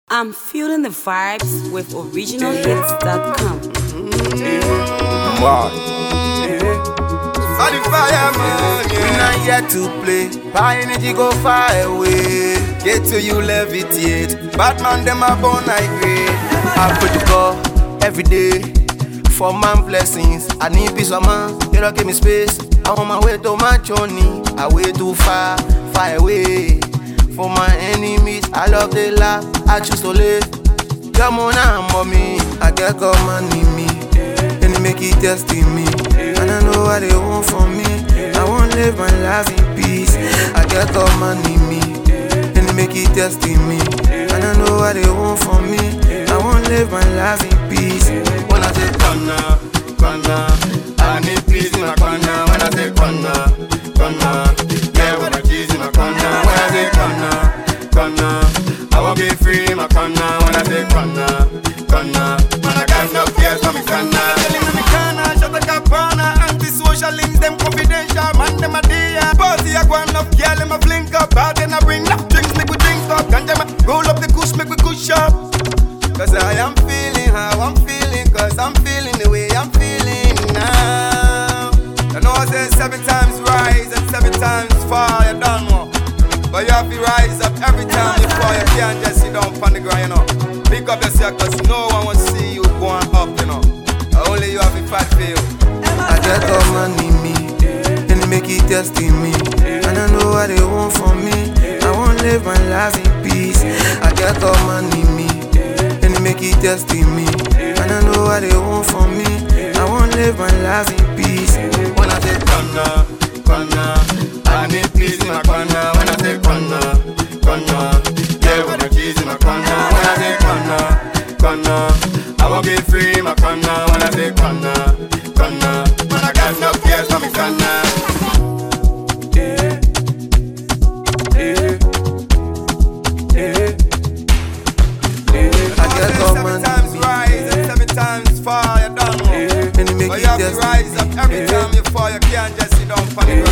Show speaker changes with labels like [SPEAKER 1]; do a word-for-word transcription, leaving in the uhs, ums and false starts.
[SPEAKER 1] I'm feeling the vibes with original hits dot com.
[SPEAKER 2] Wow. On the fire, man. We're not here to play. Power energy go far away. Get to you, levitate. Batman, them are born like great. I pray to God every day for man blessings. I need peace of man. You don't give me space. I'm on my way to my journey. I way too far, far away. For my enemies, I love the laugh. I choose to live. Come on, I'm mommy. I get God money me. And they make it testing me. And I know what they want from me. I won't live my life in peace. I get God money me. And they make it testing me. And I know what they want from me. I won't live my life in peace. When I say corner, corner, I need peace in my corner. When I say corner, corner, yeah, when I cheese in my corner. When I say corner, corner, I won't be free in my corner. When I say corner, corner, man, I got no fears for me corner. Telling me corner, shut the cap corner. Anti-social links, them confidential, man, them a dear. Party, I go enough, girl, them a flink up. Out then I bring enough drinks, make we drink up. Ganja, roll up the kush, make we kush up. Cause I am feeling how I'm feeling. Cause I'm feeling the way I'm feeling now. I know I say seven times rise and seven times fall, you done more. But you have to rise up every time you fall. You can't just sit down on the ground, you know. Pick up yourself cause no one will see you going up, you know. Only you have to fight for you. I get all money me, and they make it testing me. And I know what they want from me. I won't live my life in peace. I get all money me, and they make it testing me. And I know what they want from me. I won't live my life in peace. When I say corner, corner, I need peace in my corner. When I say corner, corner, yeah, when I cheese in my corner. When I say corner, corner, I won't be free in my corner. When I say corner, corner, man, I got no fears for me corner. Yeah, yeah, yeah, yeah. I get all my times rise and seven times fall, you done more. But you have to rise up every time you fall. You can't just sit down for the